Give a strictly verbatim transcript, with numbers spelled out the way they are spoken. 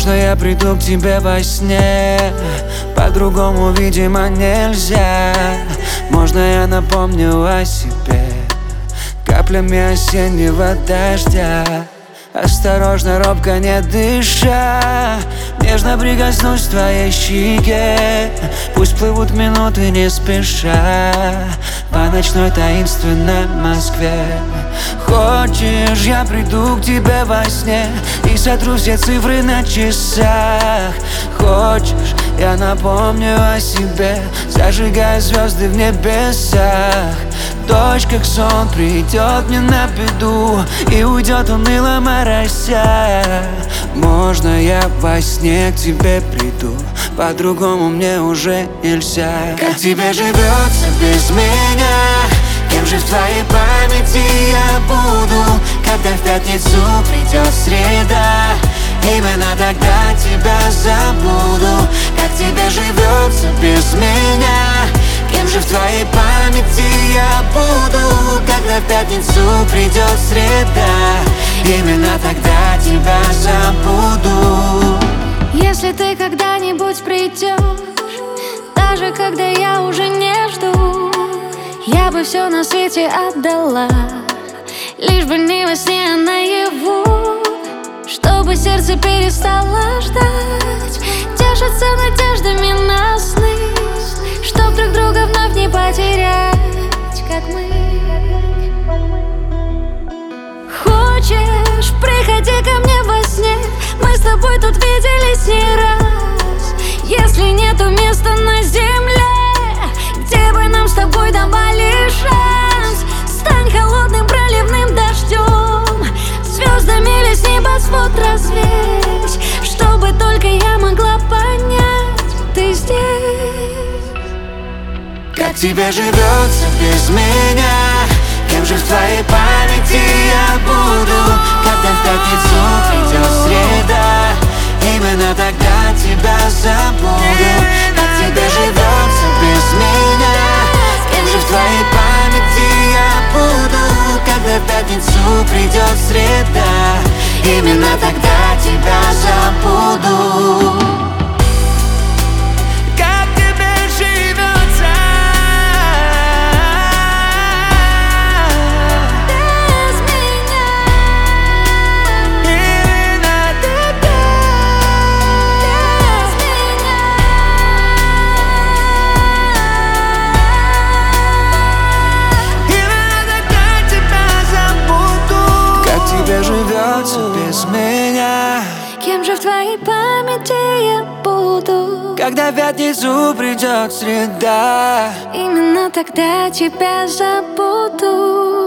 Можно я приду к тебе во сне? По-другому, видимо, нельзя. Можно я напомню о себе каплями осеннего дождя? Осторожно, робко, не дыша, нежно прикоснусь к твоей щеке. Пусть плывут минуты не спеша по ночной таинственной Москве. Хочешь, я приду к тебе во сне и сотру все цифры на часах? Хочешь, я напомню о себе, зажигая звезды в небесах? Дождь, как сон, придет мне на беду и уйдет уныло морося. Можно я во сне к тебе приду? По-другому мне уже нельзя. Как тебе живется без меня? Кем же в твоей памяти я буду, когда в пятницу придет среда? Именно тогда тебя забуду. Как тебе живется без меня? Кем же в твоей памяти я буду, когда в пятницу придет среда? Именно тогда тебя забуду. Если ты когда-нибудь придешь, даже когда я уже не жду, я бы все на свете отдала, лишь бы не во сне, а наяву. Чтобы сердце перестало ждать, тешится надеждами на сны, чтоб друг друга вновь не потерять, как мы. Хочешь, приходи ко мне во сне, мы с тобой тут виделись не раз. Если нету места на земле, где бы нам с тобой давали шанс, стань холодным проливным дождем, звездами лезь небосвод развесь, чтобы только я могла понять, ты здесь. Как тебе живется без меня? Кем же в твоей памяти я буду, когда в пятницу придет среда? Именно тогда тебя забуду. Как тебе живется без меня? Кем же в твоей памяти я буду, когда в пятницу придет среда? Именно тогда тебя забуду. Живется без меня? Кем же в твоей памяти я буду, когда в пятницу придет среда? Именно тогда тебя забуду.